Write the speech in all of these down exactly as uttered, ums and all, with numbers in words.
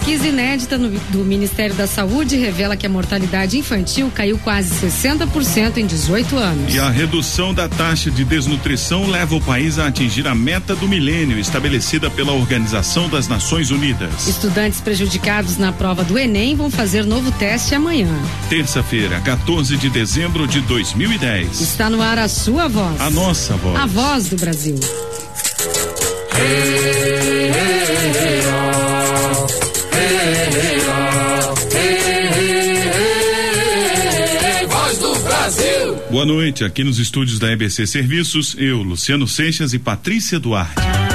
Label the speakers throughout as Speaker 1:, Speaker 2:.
Speaker 1: Pesquisa inédita no, do Ministério da Saúde revela que a mortalidade infantil caiu quase sessenta por cento em dezoito anos.
Speaker 2: E a redução da taxa de desnutrição leva o país a atingir a meta do milênio estabelecida pela Organização das Nações Unidas.
Speaker 1: Estudantes prejudicados na prova do Enem vão fazer novo teste amanhã.
Speaker 2: Terça-feira, quatorze de dezembro de dois mil e dez.
Speaker 1: Está no ar a sua voz.
Speaker 2: A nossa voz.
Speaker 1: A voz do Brasil.
Speaker 3: Hey, hey, hey, oh. Hey, hey, oh. Hey, hey, hey, voz do Brasil.
Speaker 2: Boa noite, aqui nos estúdios da E B C Serviços, eu, Luciano Seixas e Patrícia Duarte.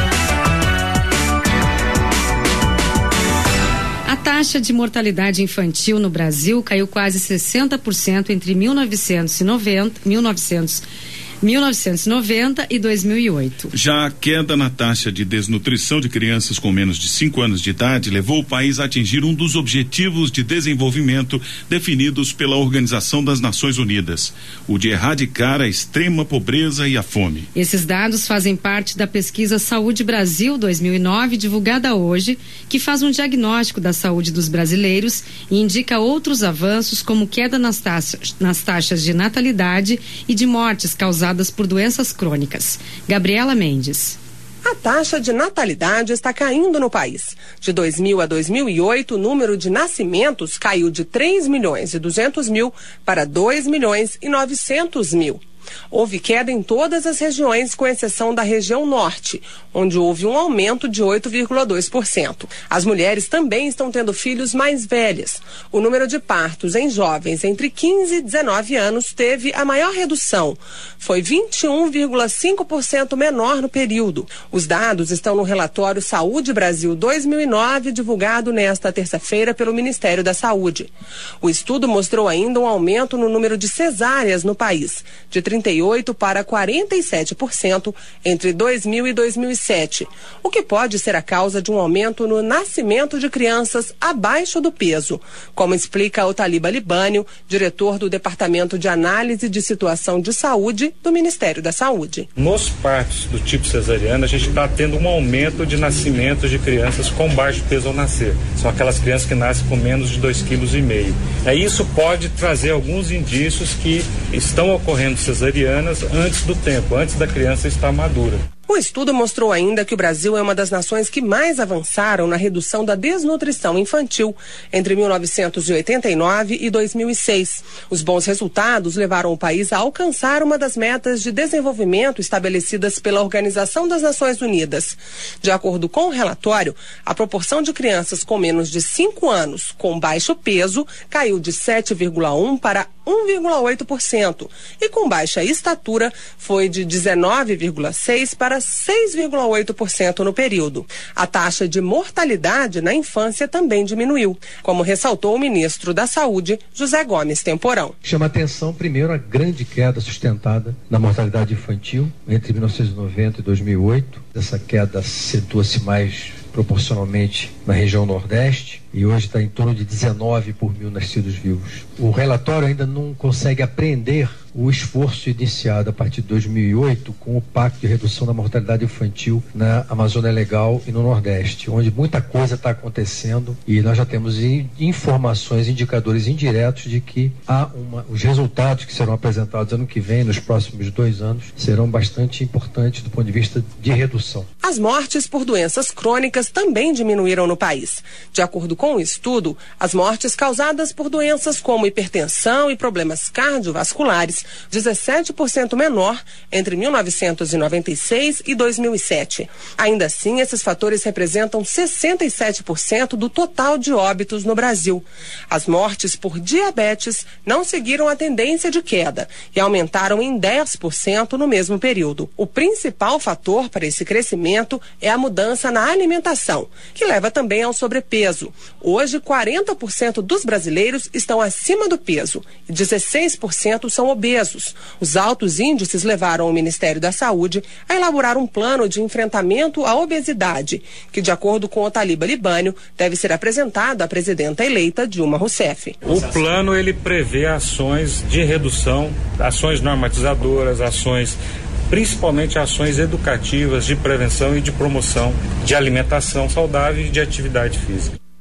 Speaker 1: A taxa de mortalidade infantil no Brasil caiu quase sessenta por cento entre mil novecentos e noventa, mil novecentos mil novecentos e noventa e dois mil e oito.
Speaker 2: Já a queda na taxa de desnutrição de crianças com menos de cinco anos de idade levou o país a atingir um dos objetivos de desenvolvimento definidos pela Organização das Nações Unidas, o de erradicar a extrema pobreza e a fome.
Speaker 1: Esses dados fazem parte da pesquisa Saúde Brasil dois mil e nove, divulgada hoje, que faz um diagnóstico da saúde dos brasileiros e indica outros avanços, como queda nas taxas, nas taxas de natalidade e de mortes causadas por doenças crônicas. Gabriela Mendes.
Speaker 4: A taxa de natalidade está caindo no país. De dois mil a dois mil e oito, o número de nascimentos caiu de três milhões e duzentos mil para dois milhões e novecentos mil. Houve queda em todas as regiões, com exceção da região norte, onde houve um aumento de oito vírgula dois por cento. As mulheres também estão tendo filhos mais velhas. O número de partos em jovens entre quinze e dezenove anos teve a maior redução. Foi vinte e um vírgula cinco por cento menor no período. Os dados estão no relatório Saúde Brasil dois mil e nove, divulgado nesta terça-feira pelo Ministério da Saúde. O estudo mostrou ainda um aumento no número de cesáreas no país, de trinta e oito para quarenta e sete por cento entre dois mil e dois mil e sete, o que pode ser a causa de um aumento no nascimento de crianças abaixo do peso, como explica o Taliba Libânio, diretor do Departamento de Análise de Situação de Saúde do Ministério da Saúde.
Speaker 5: Nos partos do tipo cesariano, a gente está tendo um aumento de nascimentos de crianças com baixo peso ao nascer. São aquelas crianças que nascem com menos de dois vírgula cinco quilos. É, isso pode trazer alguns indícios que estão ocorrendo cesarianas antes do tempo, antes da criança estar madura.
Speaker 4: O estudo mostrou ainda que o Brasil é uma das nações que mais avançaram na redução da desnutrição infantil entre mil novecentos e oitenta e nove e dois mil e seis. Os bons resultados levaram o país a alcançar uma das metas de desenvolvimento estabelecidas pela Organização das Nações Unidas. De acordo com o relatório, a proporção de crianças com menos de cinco anos com baixo peso caiu de sete vírgula um para um vírgula oito por cento e com baixa estatura foi de dezenove vírgula seis para seis vírgula oito por cento no período. A taxa de mortalidade na infância também diminuiu, como ressaltou o ministro da Saúde, José Gomes Temporão.
Speaker 6: Chama atenção, primeiro, a grande queda sustentada na mortalidade infantil entre mil novecentos e noventa e dois mil e oito. Essa queda acentua-se mais proporcionalmente na região Nordeste e hoje está em torno de dezenove por mil nascidos vivos. O relatório ainda não consegue apreender o esforço iniciado a partir de dois mil e oito com o Pacto de Redução da Mortalidade Infantil na Amazônia Legal e no Nordeste, onde muita coisa está acontecendo e nós já temos informações, indicadores indiretos de que há uma, os resultados que serão apresentados ano que vem, nos próximos dois anos, serão bastante importantes do ponto de vista de redução.
Speaker 4: As mortes por doenças crônicas também diminuíram no país. De acordo com o estudo, as mortes causadas por doenças como hipertensão e problemas cardiovasculares, dezessete por cento menor entre mil novecentos e noventa e seis e dois mil e sete. Ainda assim, esses fatores representam sessenta e sete por cento do total de óbitos no Brasil. As mortes por diabetes não seguiram a tendência de queda e aumentaram em dez por cento no mesmo período. O principal fator para esse crescimento é a mudança na alimentação, que leva também ao sobrepeso. Hoje, quarenta por cento dos brasileiros estão acima do peso e dezesseis por cento são obesos. Os altos índices levaram o Ministério da Saúde a elaborar um plano de enfrentamento à obesidade, que, de acordo com o Taliba Libânio, deve ser apresentado à presidenta eleita Dilma Rousseff.
Speaker 5: O plano, ele prevê ações de redução, ações normatizadoras, ações principalmente ações educativas de prevenção e de promoção de alimentação saudável e de atividade física.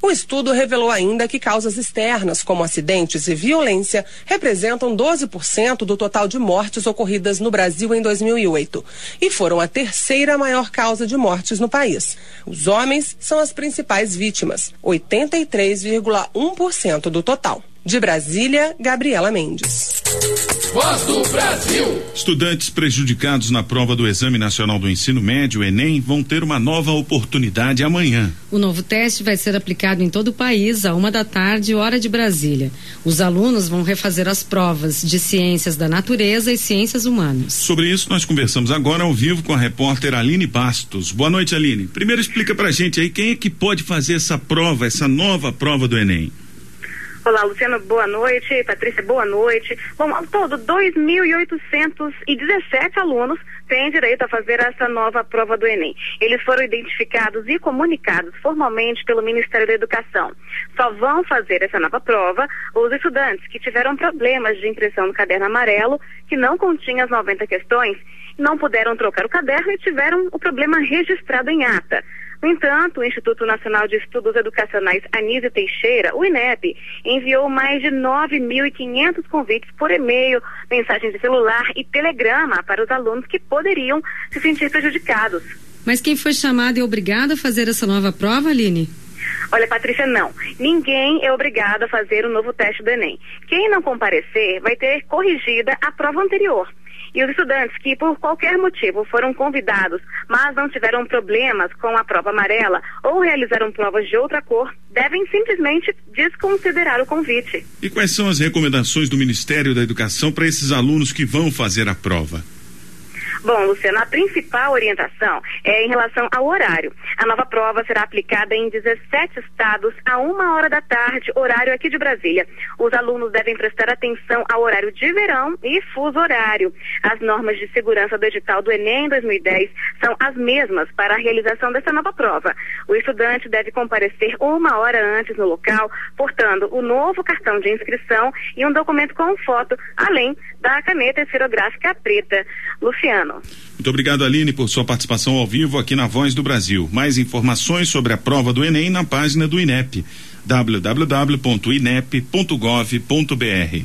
Speaker 4: O estudo revelou ainda que causas externas, como acidentes e violência, representam doze por cento do total de mortes ocorridas no Brasil em dois mil e oito e foram a terceira maior causa de mortes no país. Os homens são as principais vítimas, oitenta e três vírgula um por cento do total. De Brasília, Gabriela Mendes.
Speaker 3: Voz do Brasil.
Speaker 2: Estudantes prejudicados na prova do Exame Nacional do Ensino Médio, Enem, vão ter uma nova oportunidade amanhã.
Speaker 1: O novo teste vai ser aplicado em todo o país, à uma da tarde, hora de Brasília. Os alunos vão refazer as provas de Ciências da Natureza e Ciências Humanas.
Speaker 2: Sobre isso, nós conversamos agora ao vivo com a repórter Aline Bastos. Boa noite, Aline. Primeiro explica pra gente aí quem é que pode fazer essa prova, essa nova prova do Enem.
Speaker 7: Olá, Luciano, boa noite. Patrícia, boa noite. Bom, ao todo, dois mil oitocentos e dezessete alunos têm direito a fazer essa nova prova do Enem. Eles foram identificados e comunicados formalmente pelo Ministério da Educação. Só vão fazer essa nova prova os estudantes que tiveram problemas de impressão no caderno amarelo, que não continha as noventa questões, não puderam trocar o caderno e tiveram o problema registrado em ata. No entanto, o Instituto Nacional de Estudos Educacionais Anísio Teixeira, o INEP, enviou mais de nove mil e quinhentos convites por e-mail, mensagens de celular e telegrama para os alunos que poderiam se sentir prejudicados.
Speaker 1: Mas quem foi chamado e obrigado a fazer essa nova prova, Aline?
Speaker 7: Olha, Patrícia, não. Ninguém é obrigado a fazer o novo teste do Enem. Quem não comparecer vai ter corrigida a prova anterior. E os estudantes que, por qualquer motivo, foram convidados, mas não tiveram problemas com a prova amarela ou realizaram provas de outra cor, devem simplesmente desconsiderar o convite.
Speaker 2: E quais são as recomendações do Ministério da Educação para esses alunos que vão fazer a prova?
Speaker 7: Bom, Luciano, a principal orientação é em relação ao horário. A nova prova será aplicada em dezessete estados a uma hora da tarde, horário aqui de Brasília. Os alunos devem prestar atenção ao horário de verão e fuso horário. As normas de segurança do edital do Enem dois mil e dez são as mesmas para a realização dessa nova prova. O estudante deve comparecer uma hora antes no local, portando o novo cartão de inscrição e um documento com foto, além da caneta esferográfica preta. Luciano.
Speaker 2: Muito obrigado, Aline, por sua participação ao vivo aqui na Voz do Brasil. Mais informações sobre a prova do Enem na página do INEP, w w w ponto inep ponto gov ponto b r.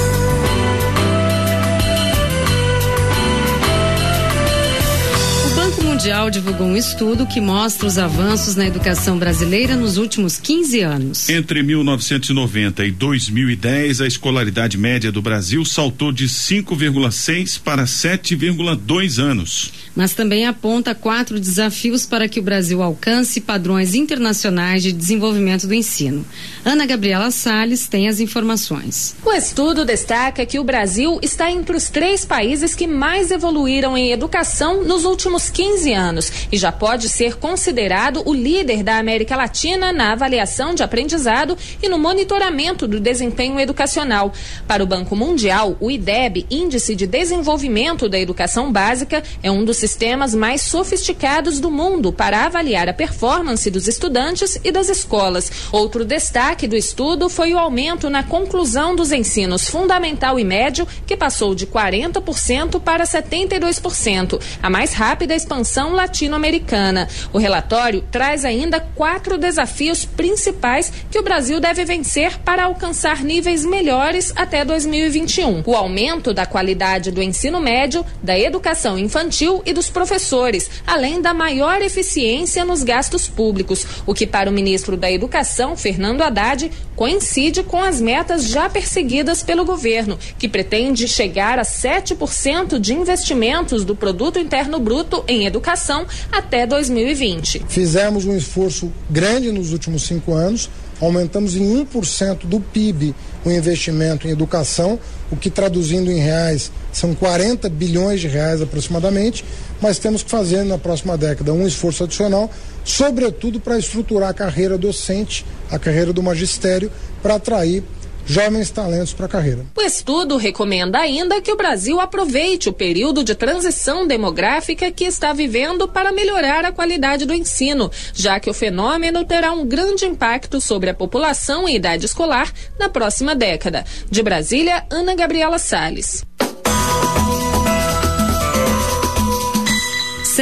Speaker 1: O Mundial divulgou um estudo que mostra os avanços na educação brasileira nos últimos quinze anos.
Speaker 2: Entre mil novecentos e noventa e dois mil e dez, a escolaridade média do Brasil saltou de cinco vírgula seis para sete vírgula dois anos.
Speaker 1: Mas também aponta quatro desafios para que o Brasil alcance padrões internacionais de desenvolvimento do ensino. Ana Gabriela Salles tem as informações.
Speaker 8: O estudo destaca que o Brasil está entre os três países que mais evoluíram em educação nos últimos quinze anos e já pode ser considerado o líder da América Latina na avaliação de aprendizado e no monitoramento do desempenho educacional. Para o Banco Mundial, o I D E B, Índice de Desenvolvimento da Educação Básica, é um dos sistemas mais sofisticados do mundo para avaliar a performance dos estudantes e das escolas. Outro destaque do estudo foi o aumento na conclusão dos ensinos fundamental e médio, que passou de quarenta por cento para setenta e dois por cento, a mais rápida expansão latino-americana. O relatório traz ainda quatro desafios principais que o Brasil deve vencer para alcançar níveis melhores até dois mil e vinte e um. O aumento da qualidade do ensino médio, da educação infantil e dos professores, além da maior eficiência nos gastos públicos, o que para o ministro da Educação, Fernando Haddad, coincide com as metas já perseguidas pelo governo, que pretende chegar a sete por cento de investimentos do Produto Interno Bruto em educação até dois mil e vinte.
Speaker 9: Fizemos um esforço grande nos últimos cinco anos, aumentamos em um por cento do P I B o investimento em educação, o que traduzindo em reais são quarenta bilhões de reais aproximadamente, mas temos que fazer na próxima década um esforço adicional, sobretudo para estruturar a carreira docente, a carreira do magistério, para atrair jovens talentos para a carreira.
Speaker 8: O estudo recomenda ainda que o Brasil aproveite o período de transição demográfica que está vivendo para melhorar a qualidade do ensino, já que o fenômeno terá um grande impacto sobre a população em idade escolar na próxima década. De Brasília, Ana Gabriela Salles.
Speaker 1: Sete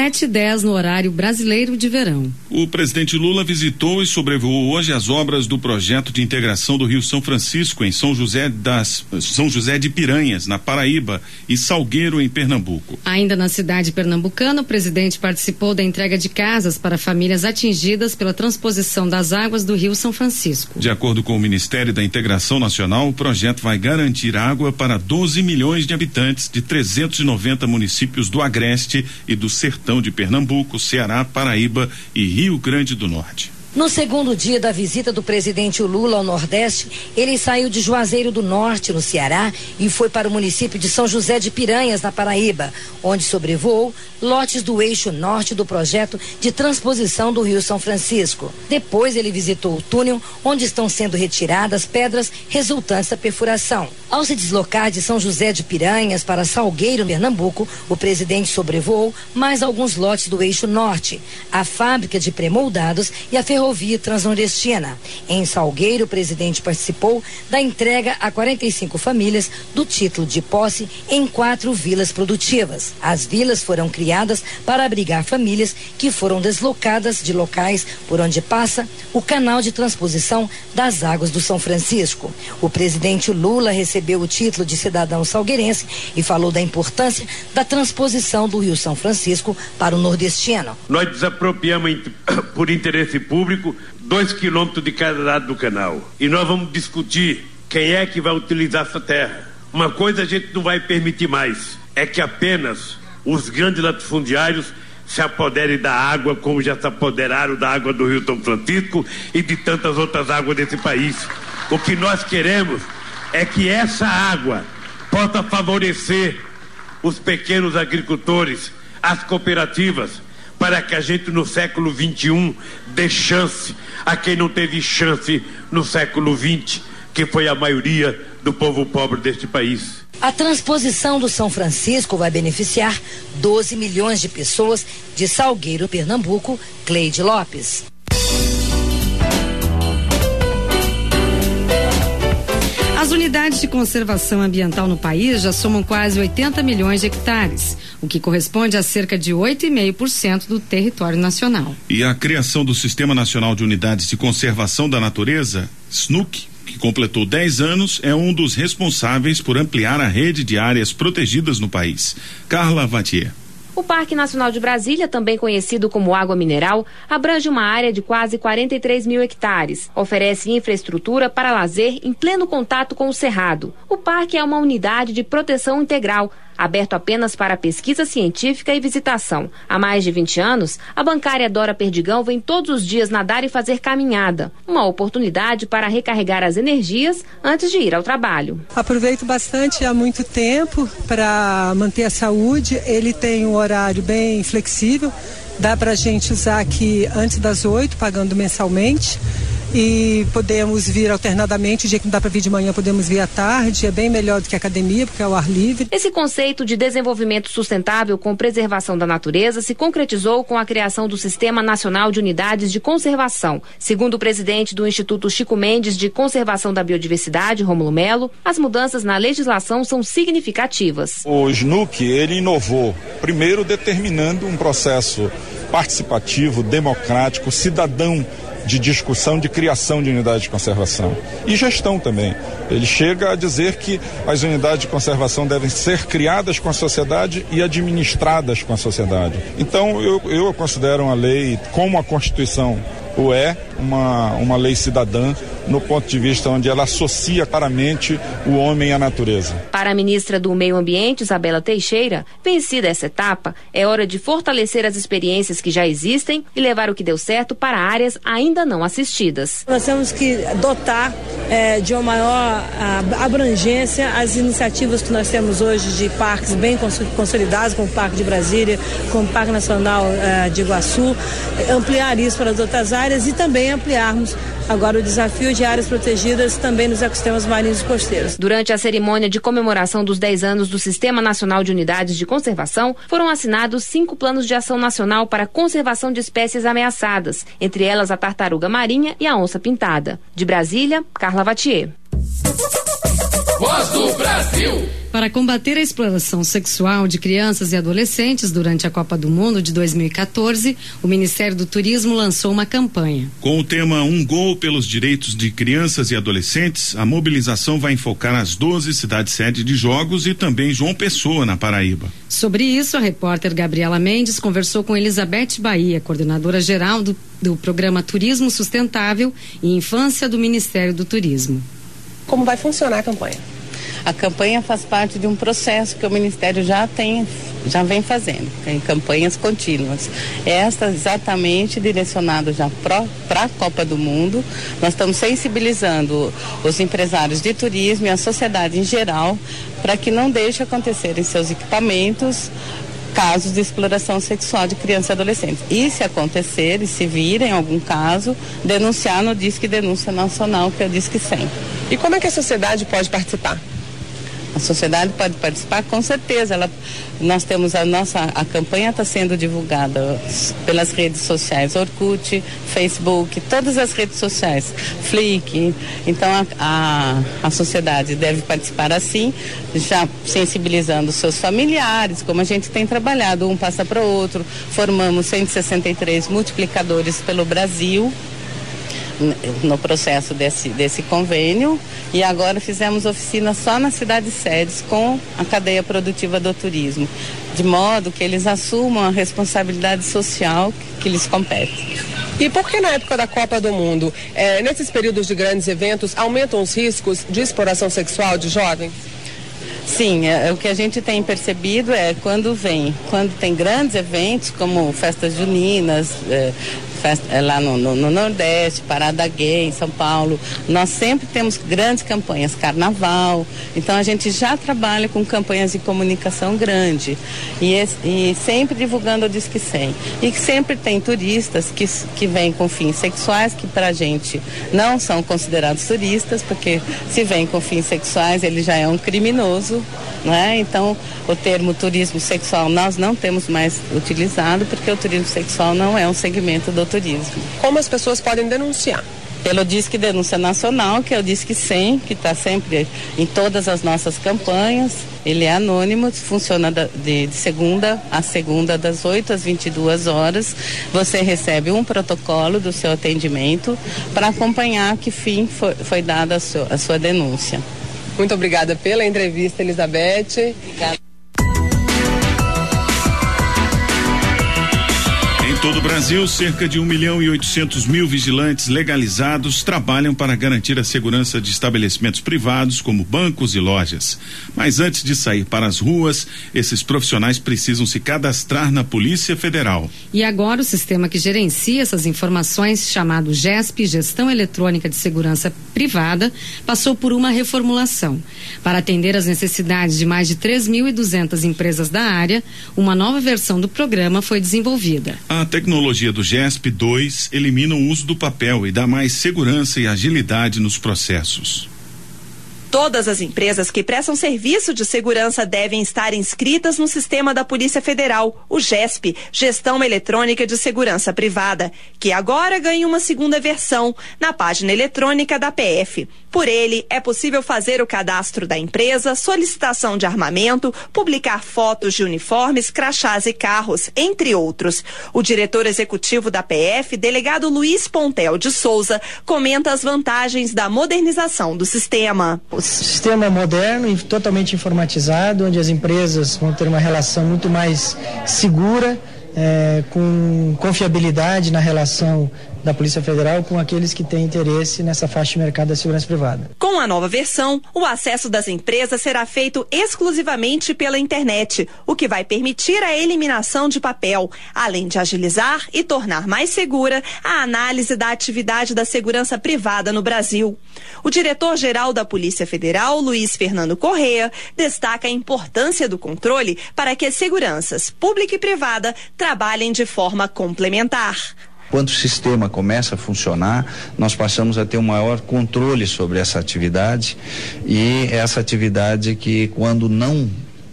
Speaker 1: sete e dez no horário brasileiro de verão.
Speaker 2: O presidente Lula visitou e sobrevoou hoje as obras do projeto de integração do Rio São Francisco em São José das São José de Piranhas, na Paraíba, e Salgueiro, em Pernambuco.
Speaker 1: Ainda na cidade pernambucana, o presidente participou da entrega de casas para famílias atingidas pela transposição das águas do Rio São Francisco.
Speaker 2: De acordo com o Ministério da Integração Nacional, o projeto vai garantir água para doze milhões de habitantes de trezentos e noventa municípios do Agreste e do Sertão de Pernambuco, Ceará, Paraíba e Rio Grande do Norte.
Speaker 10: No segundo dia da visita do presidente Lula ao Nordeste, ele saiu de Juazeiro do Norte, no Ceará, e foi para o município de São José de Piranhas, na Paraíba, onde sobrevoou lotes do eixo norte do projeto de transposição do Rio São Francisco. Depois ele visitou o túnel onde estão sendo retiradas pedras resultantes da perfuração. Ao se deslocar de São José de Piranhas para Salgueiro, Pernambuco, o presidente sobrevoou mais alguns lotes do eixo norte, a fábrica de pré-moldados e a ferrovia transnordestina. Em Salgueiro, o presidente participou da entrega a quarenta e cinco famílias do título de posse em quatro vilas produtivas. As vilas foram criadas para abrigar famílias que foram deslocadas de locais por onde passa o canal de transposição das águas do São Francisco. O presidente Lula recebeu recebeu o título de cidadão salgueirense e falou da importância da transposição do Rio São Francisco para o nordestino.
Speaker 11: Nós desapropriamos por interesse público dois quilômetros de cada lado do canal e nós vamos discutir quem é que vai utilizar essa terra. Uma coisa a gente não vai permitir mais, é que apenas os grandes latifundiários se apoderem da água como já se apoderaram da água do Rio São Francisco e de tantas outras águas desse país. O que nós queremos é que essa água possa favorecer os pequenos agricultores, as cooperativas, para que a gente no século vinte e um dê chance a quem não teve chance no século vinte, que foi a maioria do povo pobre deste país.
Speaker 10: A transposição do São Francisco vai beneficiar doze milhões de pessoas de Salgueiro, Pernambuco. Cleide Lopes.
Speaker 1: As unidades de conservação ambiental no país já somam quase oitenta milhões de hectares, o que corresponde a cerca de oito vírgula cinco por cento do território nacional.
Speaker 2: E a criação do Sistema Nacional de Unidades de Conservação da Natureza, S N U C, que completou dez anos, é um dos responsáveis por ampliar a rede de áreas protegidas no país. Carla Vatier.
Speaker 12: O Parque Nacional de Brasília, também conhecido como Água Mineral, abrange uma área de quase quarenta e três mil hectares. Oferece infraestrutura para lazer em pleno contato com o Cerrado. O parque é uma unidade de proteção integral, aberto apenas para pesquisa científica e visitação. Há mais de vinte anos, a bancária Dora Perdigão vem todos os dias nadar e fazer caminhada. Uma oportunidade para recarregar as energias antes de ir ao trabalho.
Speaker 13: Aproveito bastante há muito tempo para manter a saúde. Ele tem um horário bem flexível. Dá para a gente usar aqui antes das oito, pagando mensalmente. E podemos vir alternadamente, o dia que não dá para vir de manhã podemos vir à tarde, é bem melhor do que a academia, porque é ao ar livre.
Speaker 12: Esse conceito de desenvolvimento sustentável com preservação da natureza se concretizou com a criação do Sistema Nacional de Unidades de Conservação. Segundo o presidente do Instituto Chico Mendes de Conservação da Biodiversidade, Rômulo Melo, as mudanças na legislação são significativas.
Speaker 14: O S N U C, ele inovou, primeiro determinando um processo participativo, democrático, cidadão, de discussão, de criação de unidades de conservação e gestão também. Ele chega a dizer que as unidades de conservação devem ser criadas com a sociedade e administradas com a sociedade. Então eu, eu considero uma lei, como a Constituição o é, uma, uma lei cidadã, no ponto de vista onde ela associa claramente o homem à natureza.
Speaker 12: Para a ministra do Meio Ambiente, Isabela Teixeira, vencida essa etapa, é hora de fortalecer as experiências que já existem e levar o que deu certo para áreas ainda não assistidas.
Speaker 15: Nós temos que dotar é, de uma maior a, abrangência as iniciativas que nós temos hoje de parques bem consolidados, como o Parque de Brasília, como o Parque Nacional é, de Iguaçu, ampliar isso para as outras áreas e também ampliarmos agora o desafio de áreas protegidas também nos ecossistemas marinhos e costeiros.
Speaker 12: Durante a cerimônia de comemoração dos dez anos do Sistema Nacional de Unidades de Conservação, foram assinados cinco planos de ação nacional para a conservação de espécies ameaçadas, entre elas a tartaruga marinha e a onça pintada. De Brasília, Carla Vatier.
Speaker 3: Voz do Brasil.
Speaker 1: Para combater a exploração sexual de crianças e adolescentes durante a Copa do Mundo de dois mil e quatorze, o Ministério do Turismo lançou uma campanha.
Speaker 2: Com o tema Um Gol pelos Direitos de Crianças e Adolescentes, a mobilização vai enfocar as doze cidades-sede de jogos e também João Pessoa, na Paraíba.
Speaker 1: Sobre isso, a repórter Gabriela Mendes conversou com Elizabeth Bahia, coordenadora geral do, do Programa Turismo Sustentável e Infância do Ministério do Turismo.
Speaker 4: Como vai funcionar a campanha?
Speaker 16: A campanha faz parte de um processo que o Ministério já tem, já vem fazendo, tem campanhas contínuas. Esta exatamente direcionada já para a Copa do Mundo. Nós estamos sensibilizando os empresários de turismo e a sociedade em geral para que não deixe acontecer em seus equipamentos casos de exploração sexual de crianças e adolescentes. E se acontecer, e se vir em algum caso, denunciar no Disque Denúncia Nacional, que é o Disque cem.
Speaker 4: E como é que a sociedade pode participar?
Speaker 16: A sociedade pode participar, com certeza. Ela, nós temos a nossa, a campanha está sendo divulgada pelas redes sociais, Orkut, Facebook, todas as redes sociais, Flick. Então a, a, a sociedade deve participar assim, já sensibilizando seus familiares, como a gente tem trabalhado, um passa para o outro. Formamos cento e sessenta e três multiplicadores pelo Brasil no processo desse, desse convênio, e agora fizemos oficina só nas cidades sedes com a cadeia produtiva do turismo, de modo que eles assumam a responsabilidade social que, que lhes compete.
Speaker 4: E por que na época da Copa do Mundo, é, nesses períodos de grandes eventos, aumentam os riscos de exploração sexual de jovens?
Speaker 16: Sim, é, o que a gente tem percebido é quando vem, quando tem grandes eventos como festas juninas, é, festa, lá no, no, no Nordeste, Parada Gay, em São Paulo, nós sempre temos grandes campanhas, carnaval, então a gente já trabalha com campanhas de comunicação grande e, e sempre divulgando o Disque cem. E sempre tem turistas que, que vêm com fins sexuais, que pra gente não são considerados turistas, porque se vem com fins sexuais ele já é um criminoso, né? Então o termo turismo sexual nós não temos mais utilizado, porque o turismo sexual não é um segmento do turismo.
Speaker 4: Como as pessoas podem denunciar?
Speaker 16: Pelo Disque Denúncia Nacional, que é o Disque cem, que está sempre em todas as nossas campanhas. Ele é anônimo, funciona de, de segunda a segunda, das oito às vinte e duas horas. Você recebe um protocolo do seu atendimento para acompanhar que fim foi, foi dada a, seu, a sua denúncia.
Speaker 4: Muito obrigada pela entrevista, Elizabeth.
Speaker 16: Obrigada.
Speaker 2: Em todo o Brasil, cerca de um milhão e oitocentos mil vigilantes legalizados trabalham para garantir a segurança de estabelecimentos privados, como bancos e lojas. Mas antes de sair para as ruas, esses profissionais precisam se cadastrar na Polícia Federal.
Speaker 1: E agora o sistema que gerencia essas informações, chamado GESP, Gestão Eletrônica de Segurança Privada, passou por uma reformulação. Para atender às necessidades de mais de três mil e duzentas empresas da área, uma nova versão do programa foi desenvolvida.
Speaker 2: A tecnologia do GESP dois elimina o uso do papel e dá mais segurança e agilidade nos processos.
Speaker 17: Todas as empresas que prestam serviço de segurança devem estar inscritas no sistema da Polícia Federal, o GESP, Gestão Eletrônica de Segurança Privada, que agora ganha uma segunda versão na página eletrônica da P F. Por ele, é possível fazer o cadastro da empresa, solicitação de armamento, publicar fotos de uniformes, crachás e carros, entre outros. O diretor executivo da P F, delegado Luiz Pontel de Souza, comenta as vantagens da modernização do sistema.
Speaker 18: O sistema é moderno e totalmente informatizado, onde as empresas vão ter uma relação muito mais segura, é, com confiabilidade na relação da Polícia Federal com aqueles que têm interesse nessa faixa de mercado da segurança privada.
Speaker 17: Com a nova versão, o acesso das empresas será feito exclusivamente pela internet, o que vai permitir a eliminação de papel, além de agilizar e tornar mais segura a análise da atividade da segurança privada no Brasil. O diretor-geral da Polícia Federal, Luiz Fernando Correa, destaca a importância do controle para que as seguranças pública e privada trabalhem de forma complementar.
Speaker 19: Quando o sistema começa a funcionar, nós passamos a ter um maior controle sobre essa atividade, e essa atividade que, quando não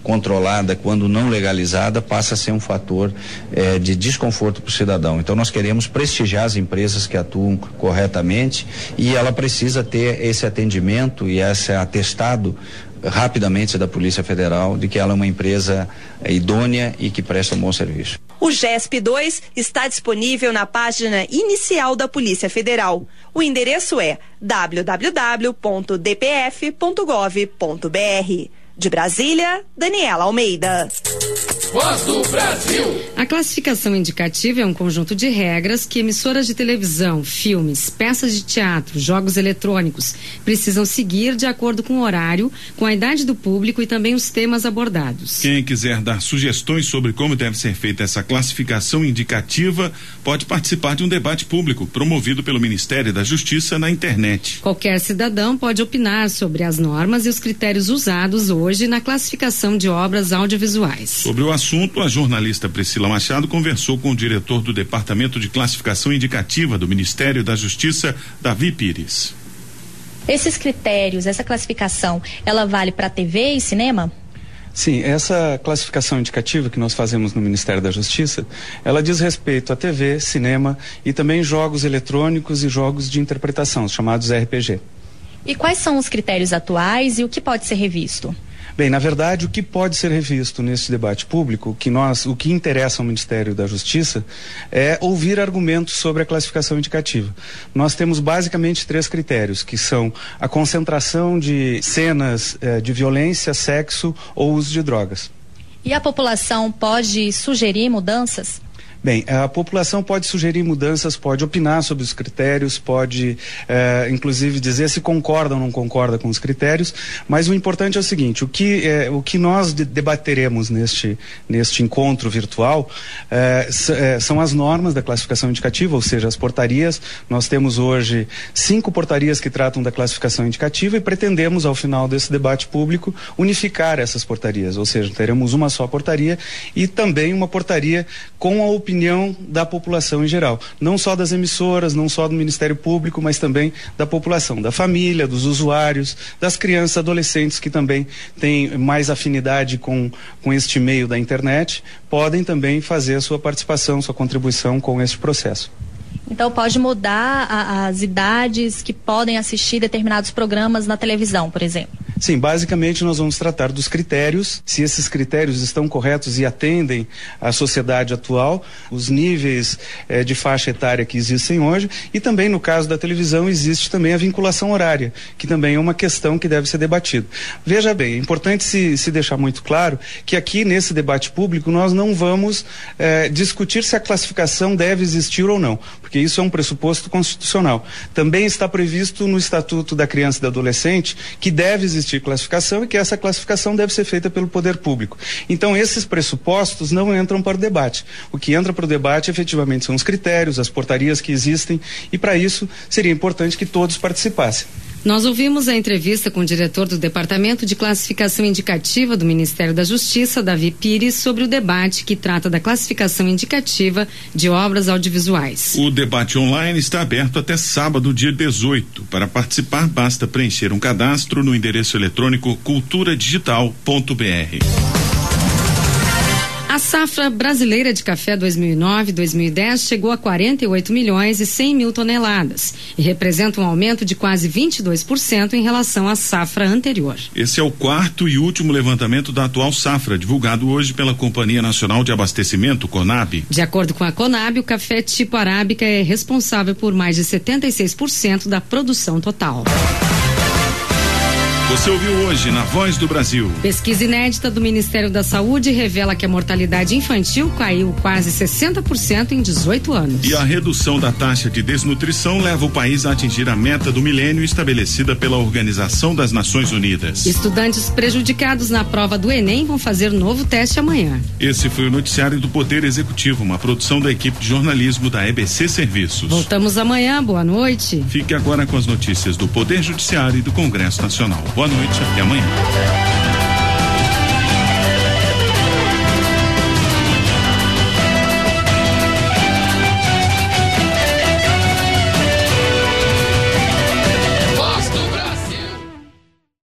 Speaker 19: controlada, quando não legalizada, passa a ser um fator eh, de desconforto para o cidadão. Então nós queremos prestigiar as empresas que atuam corretamente e ela precisa ter esse atendimento e esse atestado rapidamente da Polícia Federal de que ela é uma empresa eh, idônea e que presta um bom serviço.
Speaker 17: O GESP dois está disponível na página inicial da Polícia Federal. O endereço é w w w ponto d p f ponto gov ponto b r. De Brasília, Daniela Almeida.
Speaker 3: Voz do Brasil.
Speaker 1: A classificação indicativa é um conjunto de regras que emissoras de televisão, filmes, peças de teatro, jogos eletrônicos precisam seguir de acordo com o horário, com a idade do público e também os temas abordados.
Speaker 2: Quem quiser dar sugestões sobre como deve ser feita essa classificação indicativa pode participar de um debate público promovido pelo Ministério da Justiça na internet.
Speaker 1: Qualquer cidadão pode opinar sobre as normas e os critérios usados hoje hoje na classificação de obras audiovisuais.
Speaker 2: Sobre o assunto, a jornalista Priscila Machado conversou com o diretor do Departamento de Classificação Indicativa do Ministério da Justiça, Davi Pires.
Speaker 20: Esses critérios, essa classificação, ela vale para T V e cinema?
Speaker 21: Sim, essa classificação indicativa que nós fazemos no Ministério da Justiça, ela diz respeito a T V, cinema e também jogos eletrônicos e jogos de interpretação, chamados R P G.
Speaker 20: E quais são os critérios atuais e o que pode ser revisto?
Speaker 21: Bem, na verdade, o que pode ser revisto nesse debate público, que nós, o que interessa ao Ministério da Justiça, é ouvir argumentos sobre a classificação indicativa. Nós temos basicamente três critérios, que são a concentração de cenas eh, de violência, sexo ou uso de drogas.
Speaker 20: E a população pode sugerir mudanças?
Speaker 21: Bem, a população pode sugerir mudanças, pode opinar sobre os critérios, pode eh, inclusive dizer se concorda ou não concorda com os critérios, mas o importante é o seguinte, o que, eh, o que nós de, debateremos neste, neste encontro virtual eh, s, eh, são as normas da classificação indicativa, ou seja, as portarias. Nós temos hoje cinco portarias que tratam da classificação indicativa e pretendemos, ao final desse debate público, unificar essas portarias, ou seja, teremos uma só portaria e também uma portaria com a opinião da população em geral, não só das emissoras, não só do Ministério Público, mas também da população, da família, dos usuários, das crianças, adolescentes que também têm mais afinidade com, com este meio da internet, podem também fazer a sua participação, sua contribuição com este processo.
Speaker 20: Então pode mudar a, as idades que podem assistir determinados programas na televisão, por exemplo?
Speaker 21: Sim, basicamente nós vamos tratar dos critérios, se esses critérios estão corretos e atendem à sociedade atual, os níveis eh, de faixa etária que existem hoje, e também no caso da televisão existe também a vinculação horária, que também é uma questão que deve ser debatida. Veja bem, é importante se, se deixar muito claro que aqui nesse debate público nós não vamos eh, discutir se a classificação deve existir ou não, porque isso é um pressuposto constitucional. Também está previsto no Estatuto da Criança e do Adolescente que deve existir classificação e que essa classificação deve ser feita pelo poder público. Então esses pressupostos não entram para o debate. O que entra para o debate efetivamente são os critérios, as portarias que existem, e para isso seria importante que todos participassem.
Speaker 1: Nós ouvimos a entrevista com o diretor do Departamento de Classificação Indicativa do Ministério da Justiça, Davi Pires, sobre o debate que trata da classificação indicativa de obras audiovisuais.
Speaker 2: O debate online está aberto até sábado, dia dezoito. Para participar, basta preencher um cadastro no endereço eletrônico cultura digital ponto b r.
Speaker 1: A safra brasileira de café dois mil e nove dois mil e dez chegou a quarenta e oito milhões e cem mil toneladas e representa um aumento de quase vinte e dois por cento em relação à safra anterior.
Speaker 2: Esse é o quarto e último levantamento da atual safra, divulgado hoje pela Companhia Nacional de Abastecimento, CONAB.
Speaker 1: De acordo com a CONAB, o café tipo arábica é responsável por mais de setenta e seis por cento da produção total.
Speaker 2: Você ouviu hoje na Voz do Brasil.
Speaker 1: Pesquisa inédita do Ministério da Saúde revela que a mortalidade infantil caiu quase sessenta por cento em dezoito anos.
Speaker 2: E a redução da taxa de desnutrição leva o país a atingir a meta do milênio estabelecida pela Organização das Nações Unidas.
Speaker 1: Estudantes prejudicados na prova do Enem vão fazer novo teste amanhã.
Speaker 2: Esse foi o noticiário do Poder Executivo, uma produção da equipe de jornalismo da E B C Serviços.
Speaker 1: Voltamos amanhã, boa noite.
Speaker 2: Fique agora com as notícias do Poder Judiciário e do Congresso Nacional. Boa noite, até amanhã.